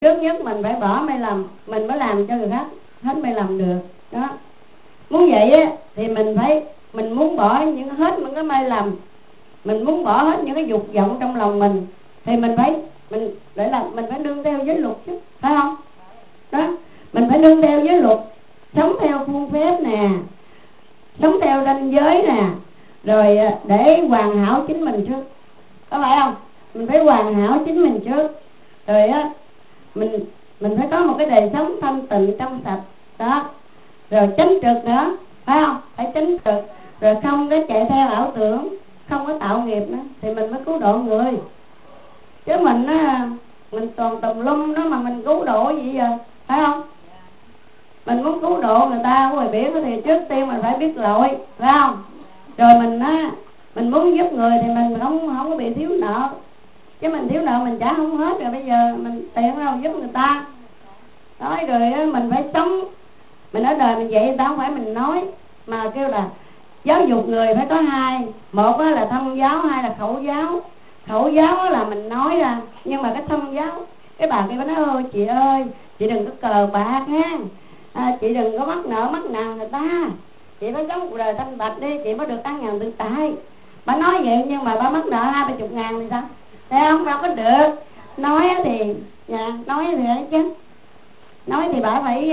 trước nhất mình phải bỏ mê lầm, mình mới làm cho người khác hết mê lầm được đó. Muốn vậy á thì mình muốn bỏ hết những cái mê lầm, mình muốn bỏ hết những cái dục vọng trong lòng mình, thì mình phải nương theo giới luật chứ, phải không? Đó, mình phải nương theo giới luật, sống theo khuôn phép nè, sống theo ranh giới nè, rồi để hoàn hảo chính mình trước, có phải không? Mình phải hoàn hảo chính mình trước, rồi á mình phải có một cái đời sống thanh tịnh trong sạch đó, rồi chánh trực nữa, phải không? Phải chánh trực, rồi không có chạy theo ảo tưởng, không có tạo nghiệp nữa, thì mình mới cứu độ người. Chứ mình toàn tùm lum đó mà mình cứu độ gì giờ, phải không? Mình muốn cứu độ người ta ở ngoài biển thì trước tiên mình phải biết lỗi, phải không? Rồi mình muốn giúp người thì mình không có bị thiếu nợ, chứ mình thiếu nợ mình trả không hết, rồi bây giờ mình tiền đâu giúp người ta. Nói rồi mình phải sống, mình ở đời mình vậy, người ta không phải mình nói, mà kêu là giáo dục người phải có hai, một là thân giáo, hai là khẩu giáo. Khẩu giáo là mình nói ra, nhưng mà cái thân giáo, cái bà kia nói ơi chị ơi, chị đừng có cờ bạc nha, chị đừng có mắc nợ mắc nợ người ta, chị phải sống cuộc đời thanh bạch đi, chị mới được ăn nhàn tự tại. Bà nói vậy nhưng mà bà mắc nợ 20-30 ngàn thì sao? Thấy không? Đâu có được. Nói thì ấy chứ, nói thì bà phải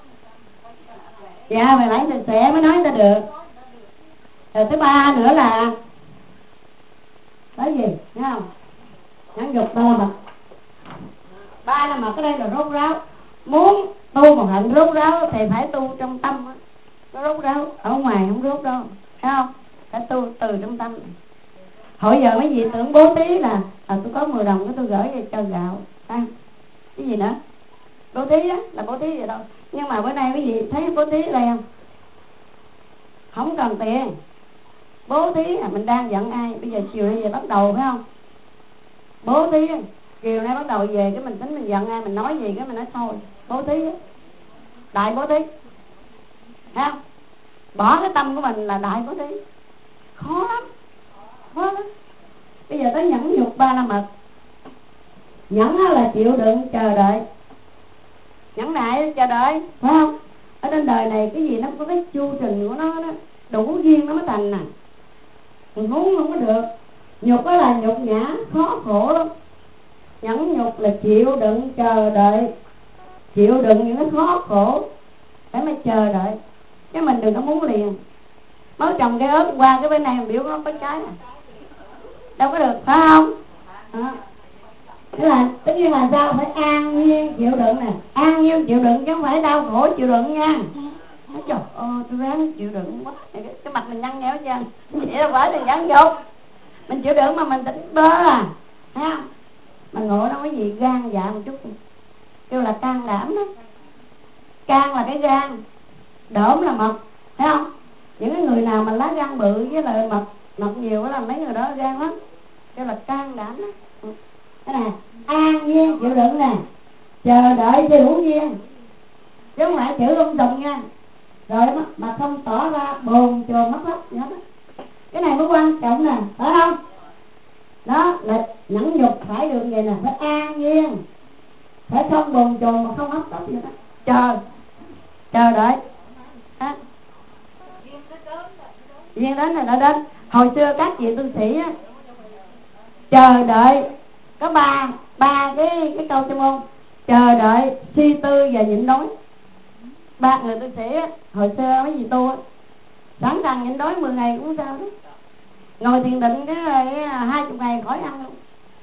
phải lấy sạch sẽ mới nói ta được. Rồi thứ ba nữa là cái gì, thấy không? Nhãn dục ba là ba là mà cái đây là rốt ráo. Muốn tu một hạnh rốt ráo thì phải tu trong tâm đó. Nó rốt ráo, ở ngoài không rốt đâu, thấy không? Phải tu từ trong tâm. Hồi giờ mấy vị tưởng bố thí là tôi có 10 đồng cái tôi gửi về cho gạo, cái gì nữa? Bố thí đó là bố thí vậy đâu. Nhưng mà bữa nay quý vị thấy bố thí ở đây không? Không cần tiền. Bố thí là mình đang giận ai, bây giờ chiều nay về bắt đầu, phải không? Bố thí chiều nay bắt đầu về cái mình tính mình giận ai, mình nói gì cái mình nói thôi. Bố thí đó. Đại bố thí, thấy không? Bỏ cái tâm của mình là đại bố thí. Khó lắm. Bây giờ tới nhẫn nhục ba la mật. Nhẫn là chịu đựng chờ đợi, nhẫn nại chờ đợi, phải không? Ở trên đời này cái gì nó có cái chu trình của nó đủ duyên nó mới thành nè. Mình muốn không có được. Nhục đó là nhục nhã, khó khổ lắm. Nhẫn nhục là chịu đựng chờ đợi, chịu đựng những cái khó khổ để mà chờ đợi. Chứ mình đừng có muốn liền. Mới trồng cây ớt qua cái bên này biểu nó có trái à, đâu có được, phải không? Thế là tất nhiên là sao? Phải an nhiên chịu đựng nè. An nhiên chịu đựng chứ không phải đau khổ chịu đựng nha. Nói trời ơi tôi ráng chịu đựng quá, cái mặt mình nhăn nhẽo chưa? Vậy là phải thì nhẫn nhục. Mình chịu đựng mà mình tỉnh bơ à, thấy không? Mình ngộ đâu cái gì gan dạ một chút, kêu là can đảm đó. Can là cái gan, đổm là mật, thấy không? Những cái người nào mà lá gan bự với lại mật nhiều đó là mấy người đó gan lắm, kêu là can đảm đó. Thế nè, an nhiên chịu đựng nè, chờ đợi cho đủ duyên, chứ không phải chữ lung tung nha. Rồi mà không tỏ ra bồn chồn mất hết nhớ đó. Cái này mới quan trọng nè, phải không? Đó là nhẫn nhục phải được vậy nè, phải an nhiên, phải không bồn chồn mà không hấp tấp vậy đó. Chờ đợi đó. Duyên đến là nó đến. Hồi xưa các vị tu sĩ á, chờ đợi có ba cái câu trong môn: chờ đợi, suy tư và nhịn đói. Ba người tu sĩ á, hồi xưa mấy vị tu á, sẵn sàng nhịn đói 10 ngày cũng sao đó, ngồi thiền định cái 20 ngày khỏi ăn luôn.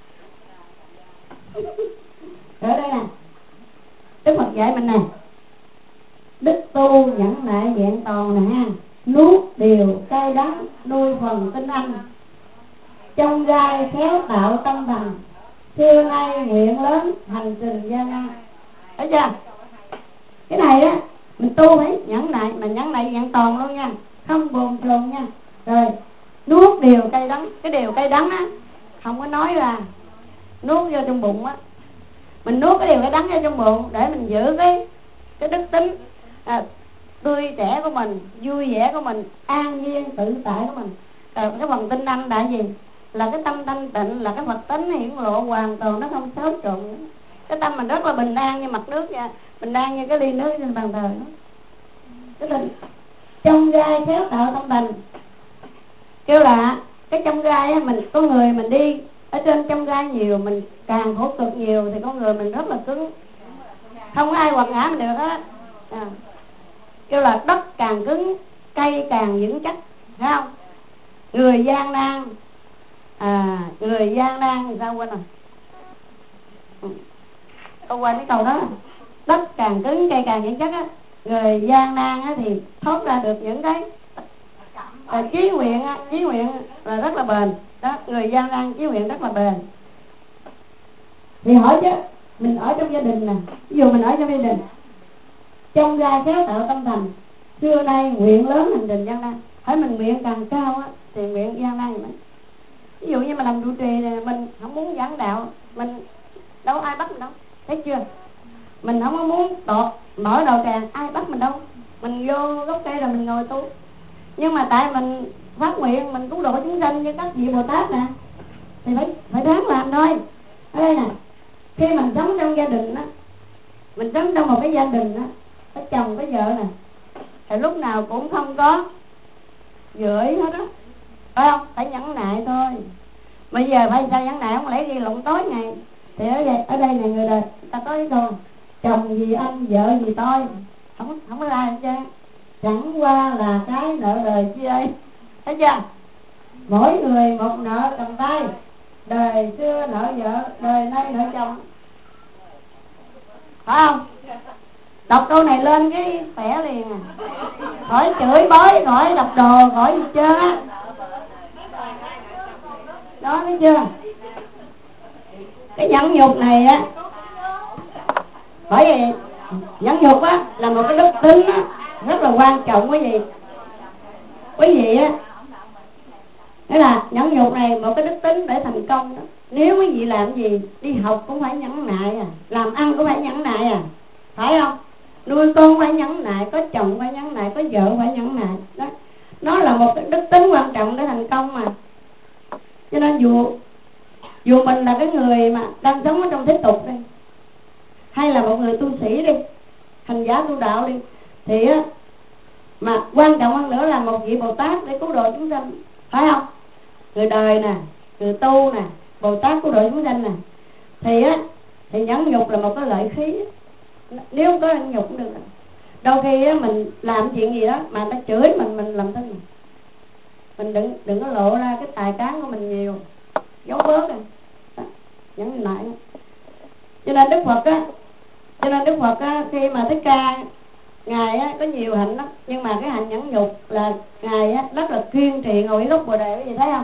Ở đây nè, Đức Phật dạy mình nè, đức tu nhẫn nại vẹn toàn nè ha, nuốt điều cay đắng, nuôi phần tinh anh, trong gai khéo tạo tâm thành, xưa nay nguyện lớn hành trình gian nan. Thấy chưa? Cái này á mình tu phải nhẫn nại, mà nhẫn nại vẹn toàn luôn nha, không bồn chồn nha. Rồi nuốt điều cay đắng. Cái điều cay đắng á không có nói ra, nuốt vô trong bụng á. Mình nuốt cái điều cay đắng vô trong bụng để mình giữ cái đức tính tươi trẻ của mình, vui vẻ của mình, an nhiên tự tại của mình. Cái phần tinh anh là gì? Là cái tâm thanh tịnh, là cái Phật tính hiển lộ hoàn toàn, nó không xáo trộn nữa. Cái tâm mình rất là bình an như mặt nước nha, bình an như cái ly nước trên bàn thờ đó. Cái tình trong gai khéo tạo tâm thành. Kêu là cái trong gai á, mình con người mình đi ở trên trong gai nhiều, mình càng khổ cực nhiều thì con người mình rất là cứng, không ai quật ngã mình được hết. Kêu là đất càng cứng, cây càng vững chắc, thấy không? Người gian nan, người gian nan thì sao quên rồi? Tôi quên cái câu đó. Đất càng cứng, cây càng vững chắc á, người gian nan á thì thoát ra được những cái chí nguyện là rất là bền đó. Người gian nan chí nguyện rất là bền. Thì hỏi chứ mình ở trong gia đình nè, ví dụ mình ở trong gia đình, trong gai khéo tạo tâm thành, xưa nay nguyện lớn hành trình gian nan. Hỏi mình nguyện càng cao á thì nguyện gian nan gì mấy. Ví dụ như mà làm trụ trì này, mình không muốn giảng đạo, mình đâu ai bắt mình đâu, thấy chưa? Mình không có muốn mở đầu tràng, ai bắt mình đâu, mình vô gốc cây rồi mình ngồi tu. Nhưng mà tại mình phát nguyện mình cứu độ chúng sanh như các vị Bồ Tát nè, thì phải ráng làm thôi. Ở đây nè, khi mình sống trong gia đình á, mình sống trong một cái gia đình á, có chồng có vợ nè, thì lúc nào cũng không có gửi hết á, phải không? Phải nhẫn nại thôi. Bây giờ phải sao nhẫn nại, không lẽ ghi lộn tối ngày. Thì ở đây này người đời ta có cái câu chồng vì anh, vợ vì tôi, không có ai hết trơn. Chẳng qua là cái nợ đời chi ơi, thấy chưa? Mỗi người một nợ cầm tay, đời xưa nợ vợ, đời nay nợ chồng, phải không? Đọc câu này lên cái khỏe liền à, khỏi chửi bới, khỏi đập đồ, khỏi gì trơn á. Đó, thấy chưa? Cái nhẫn nhục này á, bởi vì nhẫn nhục á là một cái đức tính á rất là quan trọng. Quý vị á, nghĩa là nhẫn nhục này một cái đức tính để thành công đó. Nếu quý vị làm gì, đi học cũng phải nhẫn nại làm ăn cũng phải nhẫn nại phải không? Nuôi con phải nhẫn nại, có chồng phải nhẫn nại, có vợ phải nhẫn nại đó. Nó là một cái đức tính quan trọng để thành công mà. Cho nên dù mình là cái người mà đang sống ở trong thế tục đây, hay là một người tu sĩ đi, hành giả tu đạo đi, thì á mà quan trọng hơn nữa là một vị Bồ Tát để cứu độ chúng sanh, phải không? Người đời nè, người tu nè, Bồ Tát cứu độ chúng sanh nè, thì nhẫn nhục là một cái lợi khí. Nếu không có nhẫn nhục cũng được. Đôi khi á mình làm chuyện gì đó mà ta chửi mình làm thế này, mình đừng có lộ ra cái tài cán của mình nhiều, giấu bớt rồi nhẫn nại. Cho nên Đức Phật á, khi mà Thích Ca ngài á có nhiều hạnh lắm, nhưng mà cái hạnh nhẫn nhục là ngài á rất là kiên trì ngồi gốc Bồ Đề. Cái gì thấy không?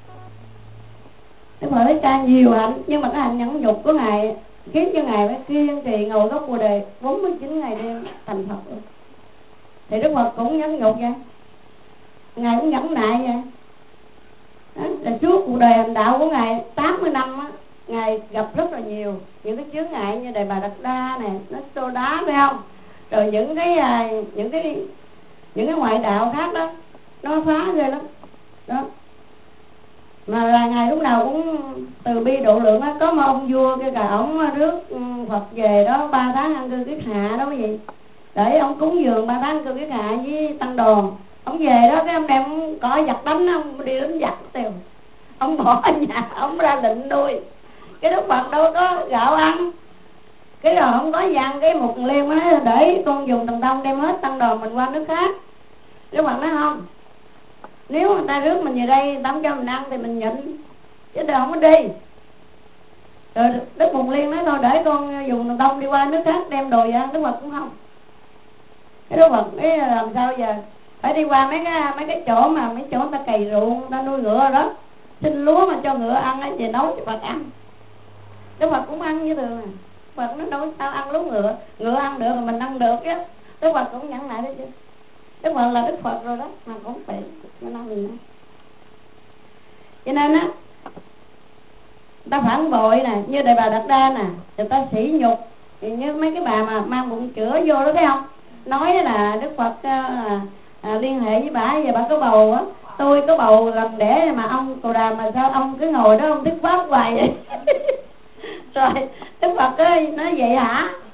Đức Phật Thích Ca nhiều hạnh, nhưng mà cái hạnh nhẫn nhục của ngài khiến cho ngài phải kiên trì ngồi gốc Bồ Đề 49 ngày đêm thành Phật luôn. Thì Đức Phật cũng nhẫn nhục vậy, ngài cũng nhẫn nại vậy đó. Là suốt cuộc đời hành đạo của ngài 80 năm á, ngài gặp rất là nhiều những cái chướng ngại như Đề Bà Đạt Đa nè, nó xô đá, phải không? Rồi những cái ngoại đạo khác đó, nó phá ghê lắm đó. Mà là ngài lúc nào cũng từ bi độ lượng á. Có một ông vua kêu cả ổng rước Phật về đó 3 tháng ăn cư kiết hạ đó, cái gì để ông cúng dường 3 tháng cư kiết hạ với tăng đoàn. Ông về đó cái ông đem có giặc đánh, ông đi đánh giặc tiêu, ông bỏ ở nhà, ông ra lệnh nuôi. Cái Đức Phật đâu có gạo ăn, cái rồi không có vàng, cái một liên mới nói để con dùng tầng tông đem hết tăng đoàn mình qua nước khác. Đức Phật nói không, nếu người ta rước mình về đây người ta không cho mình ăn thì mình nhịn, chứ đừng không có đi. Rồi Đức Mục Liên nói thôi để con dùng tầng tông đi qua nước khác đem đồ về ăn. Đức Phật cũng không. Cái Đức Phật nói làm sao giờ, phải đi qua mấy cái chỗ mà mấy chỗ người ta cày ruộng, người ta nuôi ngựa đó, xin lúa mà cho ngựa ăn á, về nấu cho Phật ăn. Đức Phật cũng ăn như thường. Phật nó nói sao ăn lúa ngựa ăn được mà mình ăn được chứ. Đức Phật cũng nhẫn nại đấy chứ. Đức Phật là Đức Phật rồi đó, mà cũng phải mình ăn mình. Cho nên á, ta phản bội nè, như Đề Bà Đạt Đa nè, người ta sỉ nhục, thì như mấy cái bà mà mang bụng chữa vô đó, thấy không? Nói là Đức Phật liên hệ với bà, giờ bà có bầu á, tôi có bầu gần đẻ mà ông Cồ Đàm mà sao ông cứ ngồi đó ông thuyết pháp hoài vậy? Rồi Đức Phật ơi nói vậy hả?